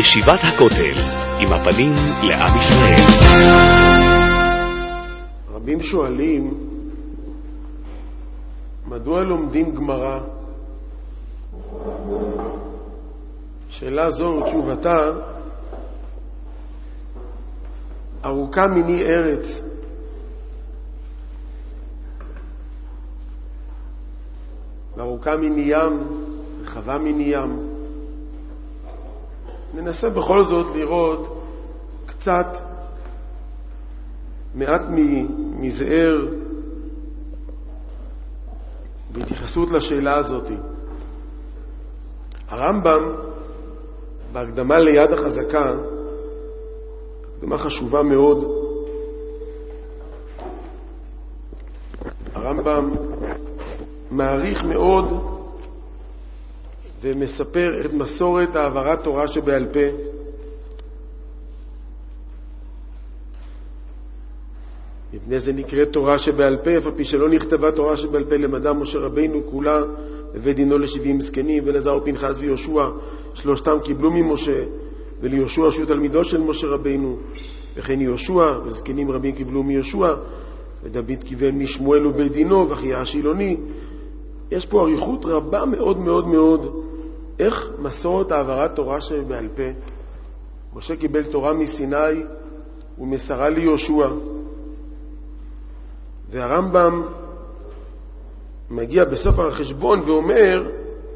ישיבת הכותל, עם הפנים לעם ישראל. רבים שואלים, מדוע לומדים גמרא? שאלה זו ותשובתה, ארוכה מיני ארץ. וארוכה מיני ים, רחבה מיני ים. ננסה בכל זאת לראות קצת, מעט מזער בהתייחסות לשאלה הזאת. הרמב"ם בהקדמה ליד החזקה, הקדמה חשובה מאוד, הרמב"ם מעריך מאוד ומספר את מסורת העברת תורה שבעל פה. מפני זה נקרא תורה שבעל פה, אף על פי שלא נכתבה תורה שבעל פה למדע משה רבינו כולה, הביא דינו ל70 זקנים, ולעזר ופנחס ויהושע, שלושתם קיבלו ממשה, וליהושע שהוא תלמידו של משה רבינו, וכן יהושע וזקנים רבים קיבלו מיהושע, ודוד קיבל משמואל ובית דינו, ואחיה השילוני. יש פה אריכות רבה מאוד מאוד מאוד, איך מסורת העברת תורה שבעל פה. משה קיבל תורה מסיני ומסרה ליהושע, והרמב"ם מגיע בסוף החשבון ואומר,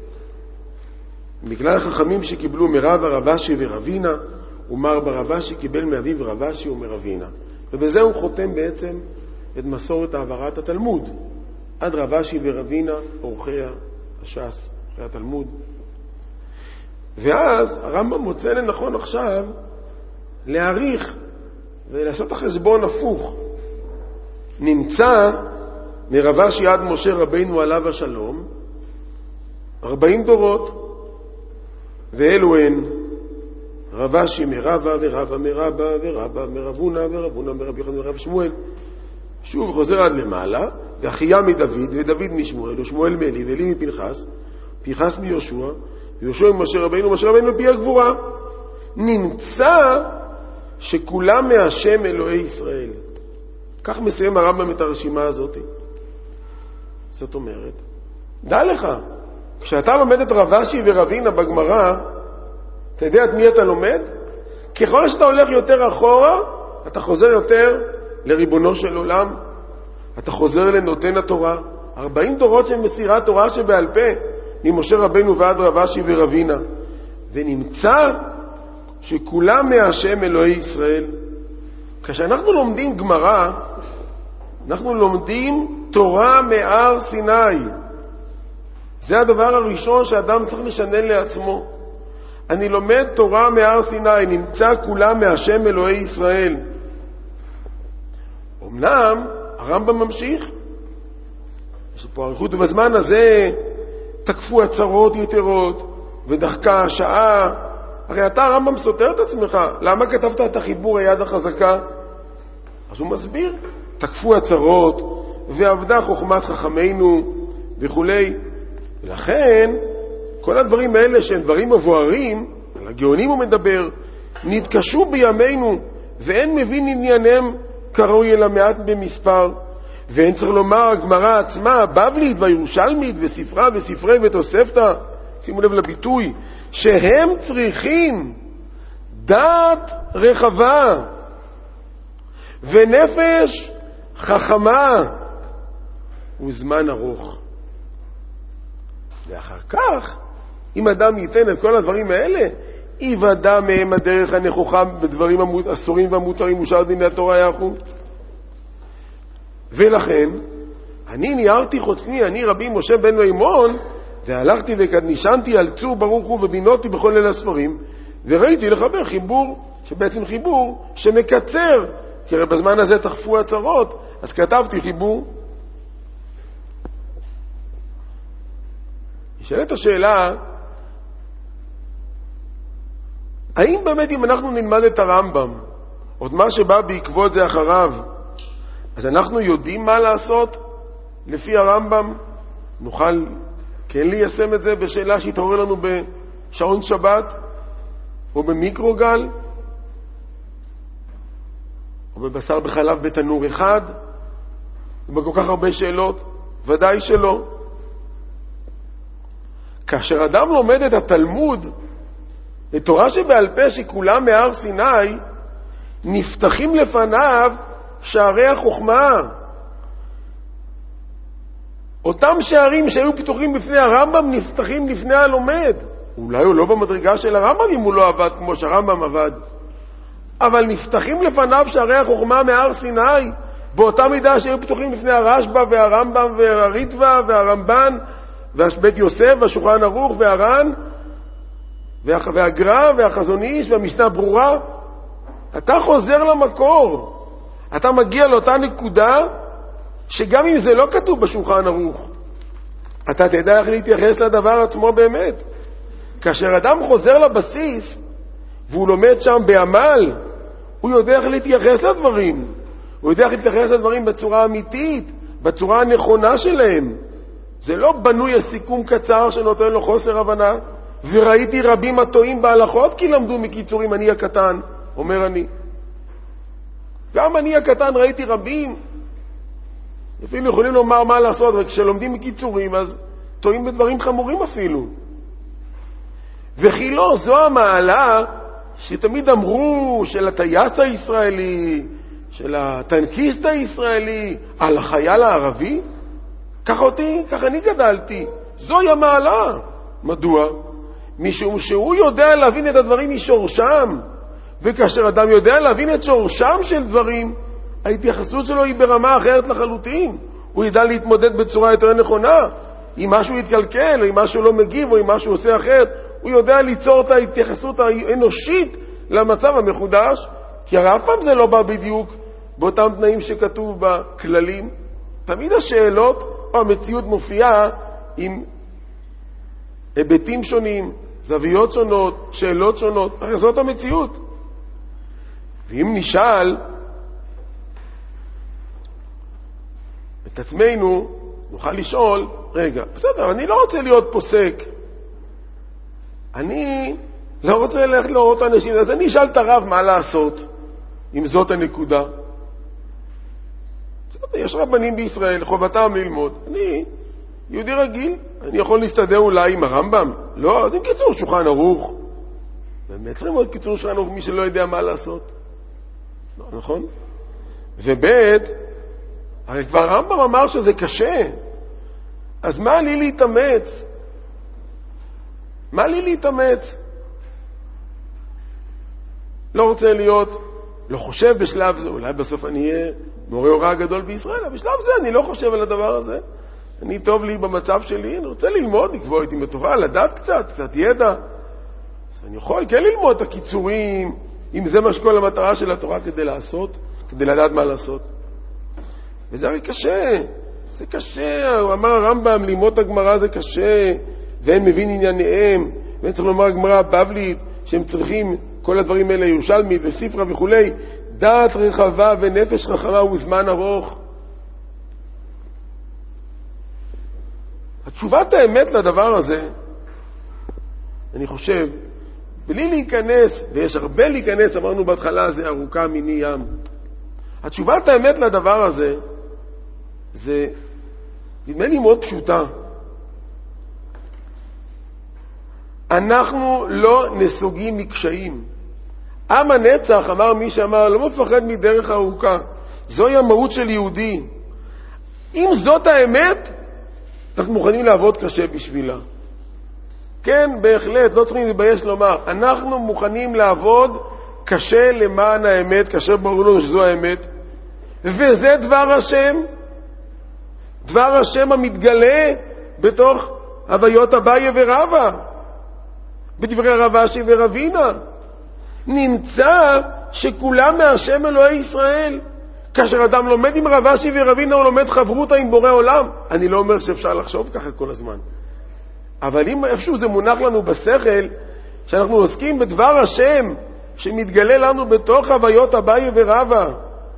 בגלל החכמים שקיבלו מרב הרבשי ורבינה, ומר ברבשי קיבל מאביו רבשי ומרבינה. ובזה הוא חותם בעצם את מסורת העברת התלמוד, עד רבשי ורבינה, אורחי הש"ס, אורחי התלמוד. ואז הרמב"ם מוצא לנכון עכשיו להעריך ולעשות החשבון הפוך. נמצא מרבשי עד משה רבינו עליו השלום 40 דורות, ואלו הן רבשי מרבא ורבא מרבא ורבא מרבונה ורבונה מרבי יוחנן מרב שמואל. שוב חוזר עד למעלה, ואחיה מדוד ודוד משמואל ושמואל מאלי ואלי מפנחס, פנחס מיהושע ויהושע ממשה רבינו ומשה רבינו מפי הגבורה. נמצא שכולם מהשם אלוהי ישראל. כך מסיים הרמב"ם את הרשימה הזאת. זאת אומרת, דע לך, כשאתה לומד את רבשי ורבינה בגמרא, אתה יודע את מי אתה לומד? ככל שאתה הולך יותר אחורה, אתה חוזר יותר לריבונו של עולם, אתה חוזר לנותן התורה. 40 דורות של מסירת תורה שבעל פה, ממשה רבינו ועד רבשי ורבינה. ונמצא שכולם מהשם אלוהי ישראל. כשאנחנו לומדים גמרא, אנחנו לומדים תורה מהר סיני. זה הדבר הראשון שאדם צריך לשנן לעצמו. אני לומד תורה מהר סיני, נמצא כולם מהשם אלוהי ישראל. אמנם הרמב"ם ממשיך, יש פה אריכות, ובזמן הזה תקפו הצרות יתרות ודחקה השעה. הרי אתה הרמב"ם סותר את עצמך, למה כתבת את החיבור היד החזקה? אז הוא מסביר, תקפו הצרות ועבדה חוכמת חכמינו וכולי. ולכן כל הדברים האלה שהם דברים מבוארים, על הגאונים הוא מדבר, נתקשו בימינו ואין מבין עניינם קרוי אלא מעט במספר. ואין צריך לומר הגמרא עצמה, בבלית והירושלמית וספרה וספרי ותוספתא, שימו לב לביטוי, שהם צריכים דעת רחבה ונפש חכמה וזמן ארוך. ואחר כך, אם אדם ייתן את כל הדברים האלה, יוודע מהם הדרך הנכוחה בדברים אסורים והמותרים ושאר דיני התורה יחו. ולכן, אני ניערתי חוצני, אני רבי משה בן מימון, והלכתי ונשענתי על צור ברוך הוא ובינותי בכל ליל הספרים, וראיתי לחבר חיבור, שבעצם חיבור שמקצר, כי בזמן הזה תחפו הצרות, אז כתבתי חיבור. נשאלת השאלה, האם באמת אם אנחנו נלמד את הרמב"ם, עוד מה שבא בעקבות זה אחריו, אז אנחנו יודעים מה לעשות לפי הרמב"ם? נוכל כן ליישם את זה בשאלה שהתעורר לנו בשעון שבת? או במיקרוגל, או בבשר בחלב בתנור אחד, ובכל כך הרבה שאלות, ודאי שלא. כאשר אדם לומד את התלמוד, את תורה שבעל פה שכולה מהר סיני, נפתחים לפניו שערי החוכמה. אותם שערים שהיו פתוחים בפני הרמב"ם נפתחים לפני הלומד. אולי הוא לא במדרגה של הרמב"ם אם הוא לא עבד כמו שהרמב"ם עבד. אבל נפתחים לפניו שערי החוכמה מהר סיני, באותה מידה שהיו פתוחים לפני הרשב"א והרמב"ם והריטב"א והרמב"ן והבית יוסף והשולחן ערוך והר"ן והגר"א והחזון איש והמשנה ברורה. אתה חוזר למקור. אתה מגיע לאותה נקודה שגם אם זה לא כתוב בשולחן ערוך, אתה תדע איך להתייחס לדבר עצמו באמת. כאשר אדם חוזר לבסיס והוא לומד שם בעמל, הוא יודע איך להתייחס לדברים. הוא יודע איך להתייחס לדברים בצורה אמיתית, בצורה הנכונה שלהם. זה לא בנוי הסיכום קצר שנותן לו חוסר הבנה. וראיתי רבים הטועים בהלכות כי למדו מקיצורים, אני הקטן, אומר אני. גם אני הקטן ראיתי רבים, אפילו יכולים לומר מה לעשות, רק כשלומדים מקיצורים אז טועים בדברים חמורים אפילו. וכי לא, זו המעלה שתמיד אמרו של הטייס הישראלי, של הטנקיסט הישראלי, על החייל הערבי? כך אותי, כך אני גדלתי. זוהי המעלה. מדוע? משום שהוא יודע להבין את הדברים משורשם. וכאשר אדם יודע להבין את שורשם של דברים, ההתייחסות שלו היא ברמה אחרת לחלוטין. הוא ידע להתמודד בצורה יותר נכונה. אם משהו יתקלקל, או אם משהו לא מגיב, או אם משהו עושה אחרת, הוא יודע ליצור את ההתייחסות האנושית למצב המחודש, כי הרי אף פעם זה לא בא בדיוק באותם תנאים שכתוב בכללים. תמיד השאלות או המציאות מופיעה עם היבטים שונים, זוויות שונות, שאלות שונות, הרי זאת המציאות. ואם נשאל את עצמנו, נוכל לשאול, רגע, בסדר, אני לא רוצה להיות פוסק. אני לא רוצה ללכת לראות אנשים, אז אני אשאל את הרב מה לעשות, אם זאת הנקודה. בסדר, יש רבנים בישראל, חובתם ללמוד. אני יהודי רגיל, אני יכול להסתדר אולי עם הרמב"ם? לא, אז עם קיצור שולחן ערוך. באמת צריכים ללמוד קיצור שולחן ערוך מי שלא יודע מה לעשות. לא, נכון? ובית, הרי כבר הרמב"ם אמר שזה קשה. אז מה לי להתאמץ? מה לי להתאמץ? לא רוצה להיות, לא חושב בשלב זה, אולי בסוף אני אהיה מורה הוראה גדול בישראל, אבל בשלב זה אני לא חושב על הדבר הזה. אני טוב לי במצב שלי, אני רוצה ללמוד, לקבוע איתי בתורה, לדעת קצת ידע. אז אני יכול כן ללמוד את הקיצורים, אם זה מה שכל המטרה של התורה כדי לעשות, כדי לדעת מה לעשות. וזה הרי קשה, זה קשה. הוא אמר הרמב"ם, ללמוד את הגמרא זה קשה, והם מבין ענייניהם, והם צריך לומר הגמרא הבבלית, שהם צריכים כל הדברים האלה, ירושלמית וספרה וכו', דעת רחבה ונפש חכמה וזמן ארוך. התשובת האמת לדבר הזה, אני חושב, בלי להיכנס, ויש הרבה להיכנס, אמרנו בהתחלה, זה ארוכה מיני ים. התשובת האמת לדבר הזה, זה נדמה לי מאוד פשוטה. אנחנו לא נסוגים מקשיים. עם הנצח, אמר מי שאמר, לא מפחד מדרך ארוכה. זוהי המהות של יהודי. אם זאת האמת, אנחנו מוכנים לעבוד קשה בשבילה. כן, בהחלט, לא צריכים להתבייש לומר. אנחנו מוכנים לעבוד קשה למען האמת, כאשר ברור לנו שזו האמת. וזה דבר השם. דבר השם המתגלה בתוך הוויות אביי ורבא. בדברי רב אשי ורבינה. נמצא שכולם מהשם אלוהי ישראל. כאשר אדם לומד עם רב אשי ורבינה, הוא לומד חברותה עם בורא עולם. אני לא אומר שאפשר לחשוב ככה כל הזמן. אבל אם איפשהו זה מונח לנו בשכל, שאנחנו עוסקים בדבר השם, שמתגלה לנו בתוך הוויות אביי ורבא,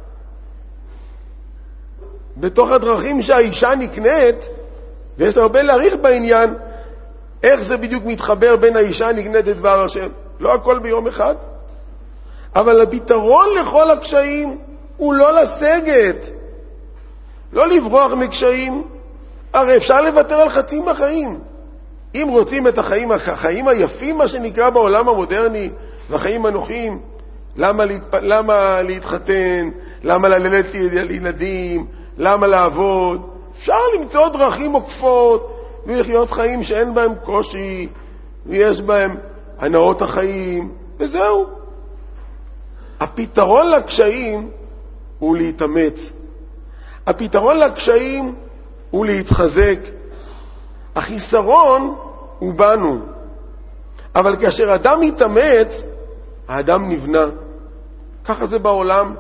בתוך הדרכים שהאישה נקנית, ויש הרבה להעריך בעניין, איך זה בדיוק מתחבר בין האישה נקנית לדבר השם. לא הכל ביום אחד. אבל הפתרון לכל הקשיים הוא לא לסגת, לא לברוח מקשיים. הרי אפשר לוותר על חצי מהחיים. אם רוצים את החיים היפים, מה שנקרא בעולם המודרני, והחיים הנוחים, למה להתחתן, למה ללדת ילדים, למה לעבוד? אפשר למצוא דרכים עוקפות ולחיות חיים שאין בהם קושי ויש בהם הנאות החיים, וזהו. הפתרון לקשיים הוא להתאמץ. הפתרון לקשיים הוא להתחזק. החיסרון הוא בנו. אבל כאשר אדם מתאמץ, האדם נבנה. ככה זה בעולם.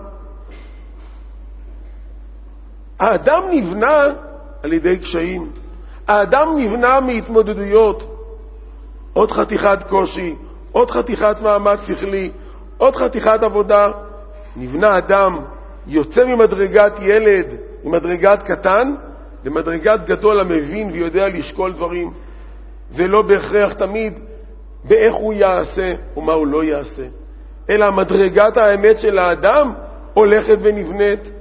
האדם נבנה על ידי קשיים. האדם נבנה מהתמודדויות. עוד חתיכת קושי, עוד חתיכת מאמץ שכלי, עוד חתיכת עבודה. נבנה אדם, יוצא ממדרגת ילד, ממדרגת קטן, למדרגת גדול המבין ויודע לשקול דברים, ולא בהכרח תמיד באיך הוא יעשה ומה הוא לא יעשה, אלא מדרגת האמת של האדם הולכת ונבנית.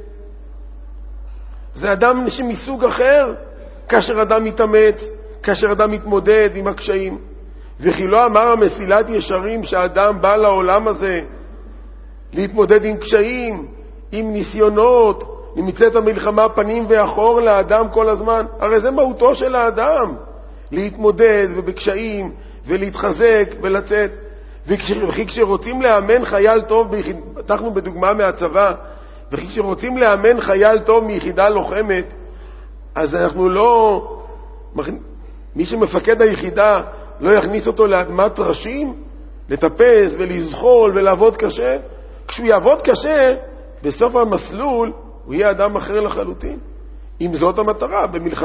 זה אדם שמסוג אחר, כאשר אדם מתאמץ, כאשר אדם מתמודד עם הקשיים. וכי לא אמר המסילת ישרים שהאדם בא לעולם הזה להתמודד עם קשיים, עם ניסיונות, נמצאת המלחמה פנים ואחור לאדם כל הזמן. הרי זה מהותו של האדם, להתמודד ובקשיים ולהתחזק ולצאת. וכי כשרוצים לאמן חייל טוב, פתחנו בדוגמה מהצבא, וכי כשרוצים לאמן חייל טוב מיחידה לוחמת, אז אנחנו לא, מי שמפקד היחידה לא יכניס אותו לאדמת ראשים, לטפס ולזחול ולעבוד קשה. כשהוא יעבוד קשה, בסוף המסלול הוא יהיה אדם אחר לחלוטין. אם זאת המטרה,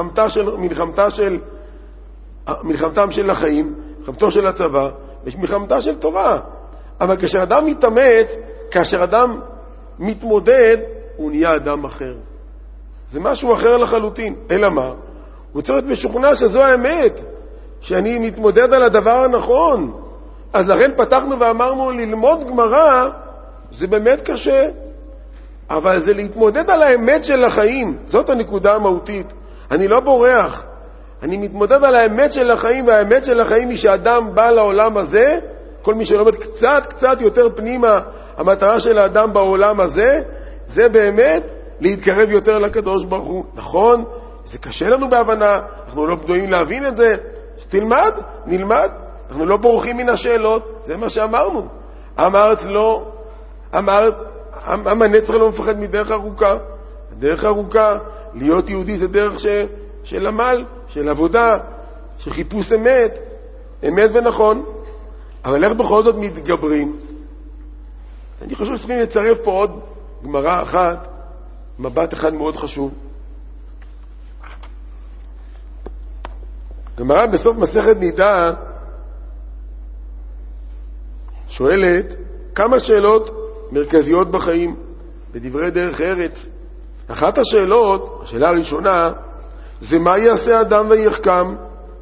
מלחמתם של החיים, מלחמתו של הצבא, יש מלחמתה של תורה. אבל כאשר אדם מתאמץ, כאשר אדם מתמודד, הוא נהיה אדם אחר. זה משהו אחר לחלוטין. אלא מה? הוא צריך להיות משוכנע שזו האמת, שאני מתמודד על הדבר הנכון. אז לכן פתחנו ואמרנו, ללמוד גמרא זה באמת קשה, אבל זה להתמודד על האמת של החיים. זאת הנקודה המהותית. אני לא בורח, אני מתמודד על האמת של החיים, והאמת של החיים היא שאדם בא לעולם הזה. כל מי שלומד קצת יותר פנימה, המטרה של האדם בעולם הזה, זה באמת להתקרב יותר לקדוש ברוך הוא. נכון, זה קשה לנו בהבנה, אנחנו לא בדויים להבין את זה. שתלמד, נלמד, אנחנו לא בורחים מן השאלות, זה מה שאמרנו. אמרת לא, הנצח לא מפחד מדרך ארוכה. הדרך ארוכה, להיות יהודי זה דרך של עמל, של עבודה, של חיפוש אמת, אמת ונכון. אבל איך בכל זאת מתגברים? אני חושב שצריכים לצרף פה עוד גמרא אחת, מבט אחד מאוד חשוב. גמרא בסוף מסכת נידה שואלת כמה שאלות מרכזיות בחיים, בדברי דרך ארץ. אחת השאלות, השאלה הראשונה, זה מה יעשה אדם ויחכם?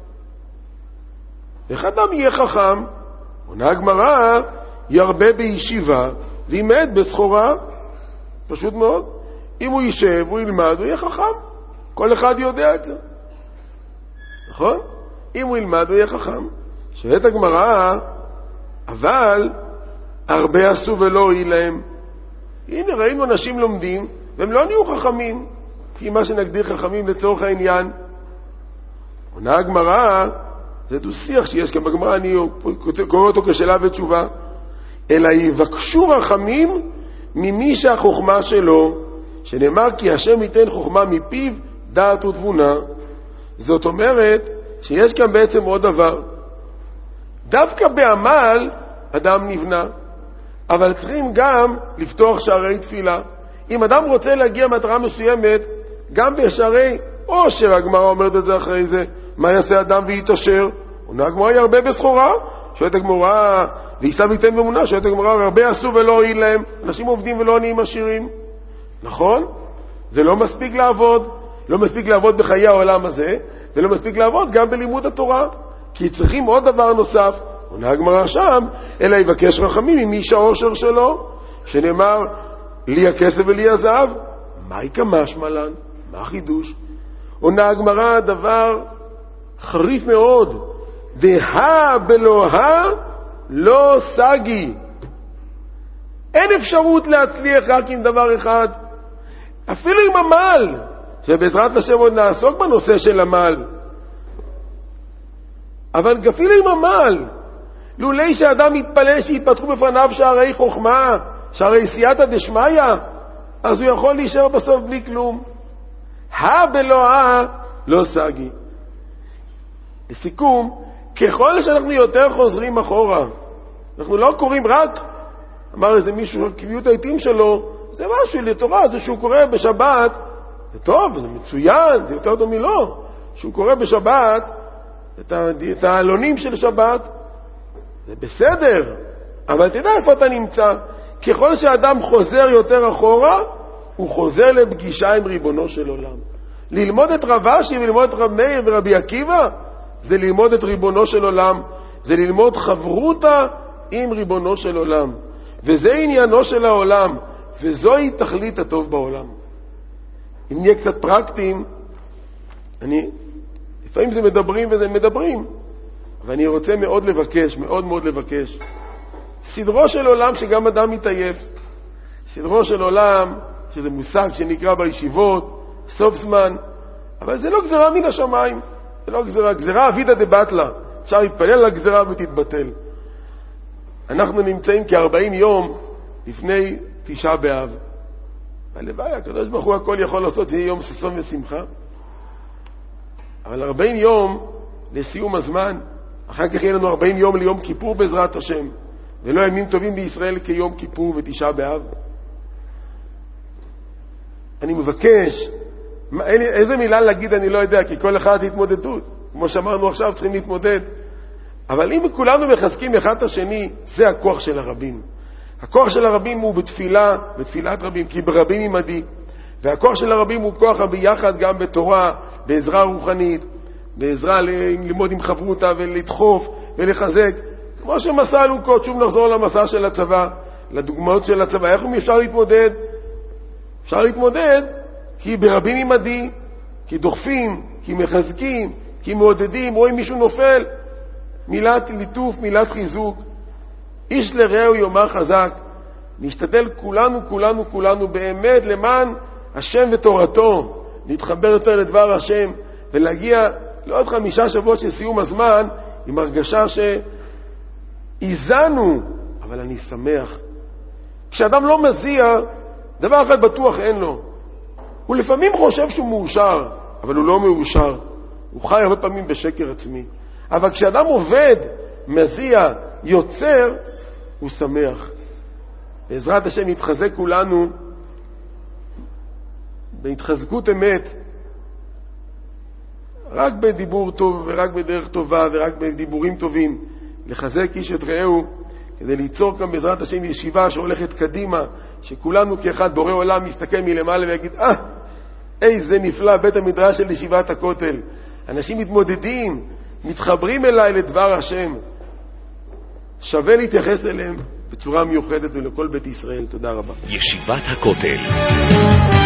איך אדם יהיה חכם? עונה הגמרא, ירבה בישיבה וימעט בסחורה. פשוט מאוד. אם הוא יישב, הוא ילמד, הוא יהיה חכם. כל אחד יודע את זה. נכון? אם הוא ילמד, הוא יהיה חכם. שואלת הגמרא, אבל הרבה עשו ולא הועיל להם. הנה, ראינו אנשים לומדים, והם לא נהיו חכמים, כי מה שנגדיר חכמים לצורך העניין. עונה הגמרא, זה דו-שיח שיש כאן בגמרא, אני קורא אותו כשאלה ותשובה, אלא יבקשו רחמים ממי שהחוכמה שלו, שנאמר כי השם ייתן חוכמה מפיו, דעת ותבונה. זאת אומרת שיש כאן בעצם עוד דבר. דווקא בעמל אדם נבנה, אבל צריכים גם לפתוח שערי תפילה. אם אדם רוצה להגיע מטרה מסוימת, גם בשערי עושר, הגמרא אומרת את זה אחרי זה, מה יעשה אדם ויתעשר? עונה הגמרא, ירבה בסחורה. שואלת הגמרא, וישא ויתן באמונה. שואלת הגמרא, הרבה עשו ולא הועיל להם. אנשים עובדים ולא נהיים עשירים. נכון? זה לא מספיק לעבוד. לא מספיק לעבוד בחיי העולם הזה, ולא מספיק לעבוד גם בלימוד התורה. כי צריכים עוד דבר נוסף. עונה הגמרא שם, אלא יבקש רחמים עם איש העושר שלו, שנאמר, לי הכסף ולי הזהב. מה יקמשמע לן? מה החידוש? עונה הגמרא דבר חריף מאוד, דהה בלוהה לא סגי. אין אפשרות להצליח רק עם דבר אחד, אפילו עם המל, שבעזרת השם עוד נעסוק בנושא של המל, אבל אפילו עם המל, לולי שאדם מתפלל שיפתחו בפניו שערי חוכמה, שערי סייעתא דשמיא, אז הוא יכול להישאר בסוף בלי כלום. בלוהה לא סגי. לסיכום, ככל שאנחנו יותר חוזרים אחורה, אנחנו לא קוראים רק, אמר איזה מישהו קביעות העיתים שלו, זה משהו לתורה, זה שהוא קורא בשבת, זה טוב, זה מצוין, זה יותר טוב מלא, שהוא קורא בשבת את העלונים של שבת, זה בסדר, אבל תדע איפה אתה נמצא. ככל שאדם חוזר יותר אחורה, הוא חוזר לפגישה עם ריבונו של עולם. ללמוד את רב אשי וללמוד את רב מאיר ורבי עקיבא, זה ללמוד את ריבונו של עולם, זה ללמוד חברותה עם ריבונו של עולם, וזה עניינו של העולם, וזוהי תכלית הטוב בעולם. אם נהיה קצת פרקטיים, לפעמים זה מדברים וזה מדברים, ואני רוצה מאוד לבקש, מאוד מאוד לבקש, סדרו של עולם שגם אדם מתעייף, סדרו של עולם, שזה מושג שנקרא בישיבות, סוף זמן, אבל זה לא גזרה מן השמיים, זה לא גזרה, גזרה אבידא דבטלה, אפשר להתפלל על הגזרה ותתבטל. אנחנו נמצאים כ-40 יום לפני תשעה באב, הלוואי, הקדוש ברוך הוא הכל יכול לעשות שיהיה יום ששון ושמחה, אבל 40 יום לסיום הזמן, אחר כך יהיה לנו 40 יום ליום כיפור בעזרת השם, ולא ימים טובים בישראל כיום כיפור ותשעה באב. אני מבקש, איזה מילה להגיד אני לא יודע, כי כל אחד זה התמודדות, כמו שאמרנו עכשיו צריכים להתמודד, אבל אם כולנו מחזקים אחד את השני, זה הכוח של הרבים. הכוח של הרבים הוא בתפילה, בתפילת רבים, כי ברבים עמדי, והכוח של הרבים הוא כוח ביחד גם בתורה, בעזרה רוחנית, בעזרה ללמוד עם חברותה ולדחוף ולחזק, כמו שמסע אלוקות. שוב נחזור למסע של הצבא, לדוגמאות של הצבא. איך אפשר להתמודד? אפשר להתמודד כי ברבים עמדי, כי דוחפים, כי מחזקים, כי מעודדים, רואים מישהו נופל, מילת ליטוף, מילת חיזוק. איש לרעהו יאמר חזק. נשתדל כולנו באמת למען השם ותורתו, להתחבר יותר לדבר השם, ולהגיע לעוד 5 שבועות של סיום הזמן עם הרגשה שאיזנו, אבל אני שמח. כשאדם לא מזיע, דבר אחד בטוח אין לו. הוא לפעמים חושב שהוא מאושר, אבל הוא לא מאושר. הוא חי הרבה פעמים בשקר עצמי. אבל כשאדם עובד, מזיע, יוצר, הוא שמח. בעזרת השם נתחזק כולנו בהתחזקות אמת, רק בדיבור טוב ורק בדרך טובה ורק בדיבורים טובים, לחזק איש את רעהו, כדי ליצור כאן בעזרת השם ישיבה שהולכת קדימה, שכולנו כאחד בורא עולם מסתכל מלמעלה ויגיד, איזה נפלא בית המדרש של ישיבת הכותל. אנשים מתמודדים, מתחברים אליי לדבר השם. שווה להתייחס אליהם בצורה מיוחדת ולכל בית ישראל. תודה רבה. ישיבת הכותל.